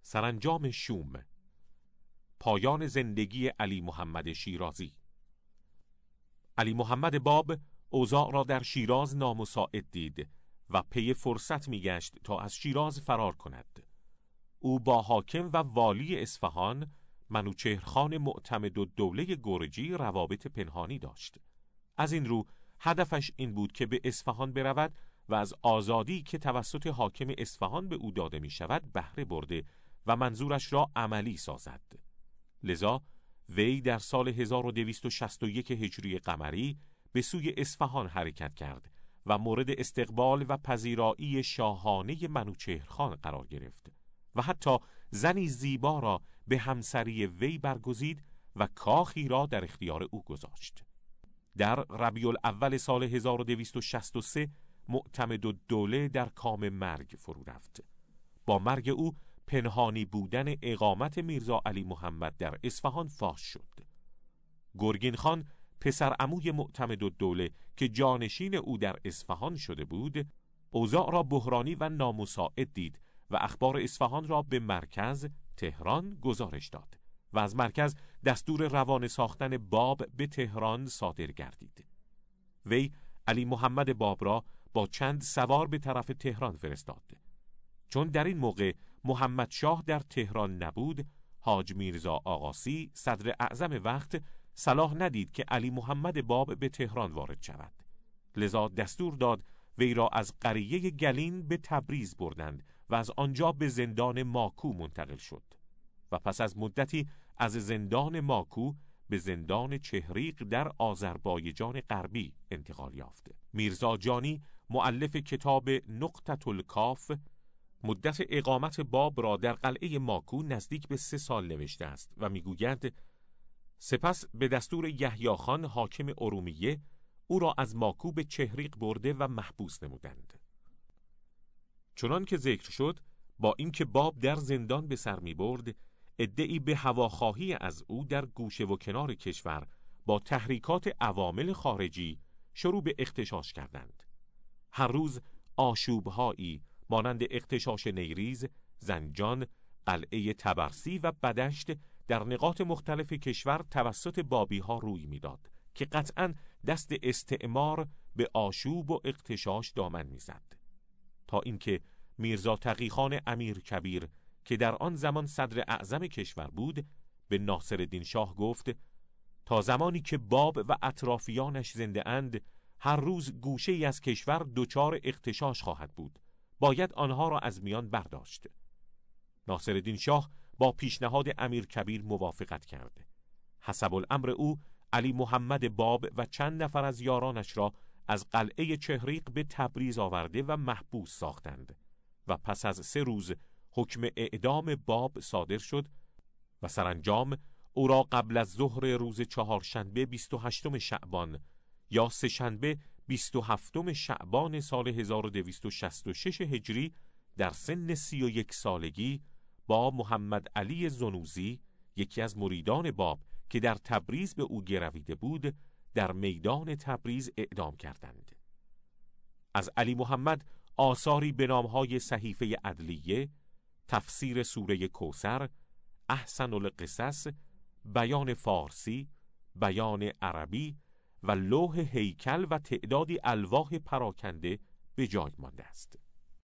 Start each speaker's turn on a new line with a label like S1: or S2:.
S1: سرانجام شوم. پایان زندگی علی محمد شیرازی. علی محمد باب اوضاع را در شیراز نامساعد دید و پی فرصت می‌گشت تا از شیراز فرار کند. او با حاکم و والی اصفهان منوچهرخان معتمدالدوله گرجی روابط پنهانی داشت. از این رو هدفش این بود که به اصفهان برود و از آزادی که توسط حاکم اصفهان به او داده می شود بهره برده و منظورش را عملی سازد. لذا وی در سال 1261 هجری قمری به سوی اصفهان حرکت کرد و مورد استقبال و پذیرایی شاهانه منوچهرخان قرار گرفت و حتی زنی زیبا را به همسری وی برگزید و کاخی را در اختیار او گذاشت. در ربیع الاول سال 1263 معتمدالدوله در کام مرگ فرو رفت. با مرگ او پنهانی بودن اقامت میرزا علی محمد در اصفهان فاش شد. گرگین خان پسر عموی معتمدالدوله که جانشین او در اصفهان شده بود، اوضاع را بحرانی و نامساعد دید و اخبار اصفهان را به مرکز تهران گزارش داد و از مرکز دستور روانه ساختن باب به تهران صادر گردید. وی علی محمد باب را با چند سوار به طرف تهران فرستاد. چون در این موقع محمد شاه در تهران نبود، حاج میرزا آقاسی صدر اعظم وقت صلاح ندید که علی محمد باب به تهران وارد شود. لذا دستور داد وی را از قریه گلین به تبریز بردند و از آنجا به زندان ماکو منتقل شد و پس از مدتی از زندان ماکو به زندان چهریق در آذربایجان غربی انتقال یافت. میرزا جانی مؤلف کتاب نقطة الکاف مدت اقامت باب را در قلعه ماکو نزدیک به 3 سال نوشته است و میگوید سپس به دستور یحیی خان حاکم ارومیه او را از ماکو به چهریق برده و محبوس نمودند. چنان که ذکر شد، با اینکه باب در زندان به سر می برد، عده‌ای به هواخواهی از او در گوشه و کنار کشور با تحریکات عوامل خارجی شروع به اغتشاش کردند. هر روز آشوبهایی مانند اغتشاش نیریز، زنجان، قلعه طبرسی و بدشت در نقاط مختلف کشور توسط بابی ها روی میداد که قطعاً دست استعمار به آشوب و اغتشاش دامن میزد، تا اینکه میرزا تقیخان امیرکبیر که در آن زمان صدر اعظم کشور بود به ناصرالدین شاه گفت تا زمانی که باب و اطرافیانش زنده اند هر روز گوشه‌ای از کشور دچار اغتشاش خواهد بود، باید آنها را از میان برداشت. ناصرالدین شاه با پیشنهاد امیرکبیر موافقت کرد. حسب الامر او علی محمد باب و چند نفر از یارانش را از قلعه چهریق به تبریز آورده و محبوس ساختند و پس از 3 روز حکم اعدام باب صادر شد و سرانجام او را قبل از ظهر روز چهارشنبه 28 شعبان یا سه‌شنبه 27 شعبان سال 1266 هجری در سن 31 سالگی با محمد علی زنوزی، یکی از مریدان باب که در تبریز به او گرویده بود، در میدان تبریز اعدام کردند. از علی محمد آثاری به نامهای صحیفه عدلیه، تفسیر سوره کوثر، احسن القصص، بیان فارسی، بیان عربی و لوح هیکل و تعدادی الواح پراکنده به جای مانده است.